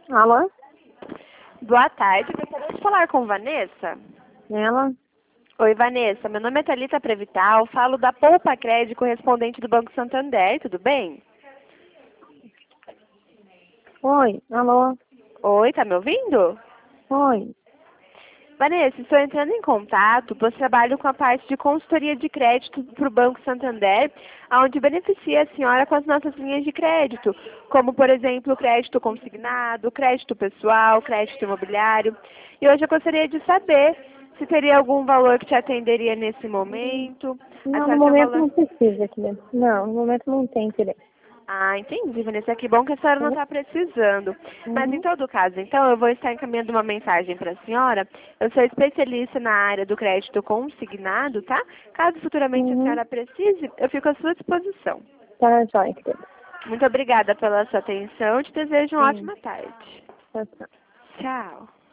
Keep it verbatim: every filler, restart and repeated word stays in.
Alô? Boa tarde, gostaria de falar com Vanessa. Ela? Oi, Vanessa, meu nome é Thalita Prevital, falo da Poupa Crédito, correspondente do Banco Santander, tudo bem? Oi, alô? Oi, tá me ouvindo? Oi. Vanessa, estou entrando em contato, pois trabalho com a parte de consultoria de crédito para o Banco Santander, onde beneficia a senhora com as nossas linhas de crédito, como, por exemplo, crédito consignado, crédito pessoal, crédito imobiliário. E hoje eu gostaria de saber se teria algum valor que te atenderia nesse momento. A Não, no senhora tem um momento valor... não precisa, filha. Não, no momento não tem interesse. Ah, entendi, Vanessa. Que bom que a senhora não está precisando. Mas em Uhum. todo caso, então, eu vou estar encaminhando uma mensagem para a senhora. Eu sou especialista na área do crédito consignado, tá? Caso futuramente a Uhum. senhora precise, eu fico à sua disposição. Tá, joia, querida. Muito obrigada pela sua atenção. Te desejo uma Sim. ótima tarde. Tchau, tchau. Tchau.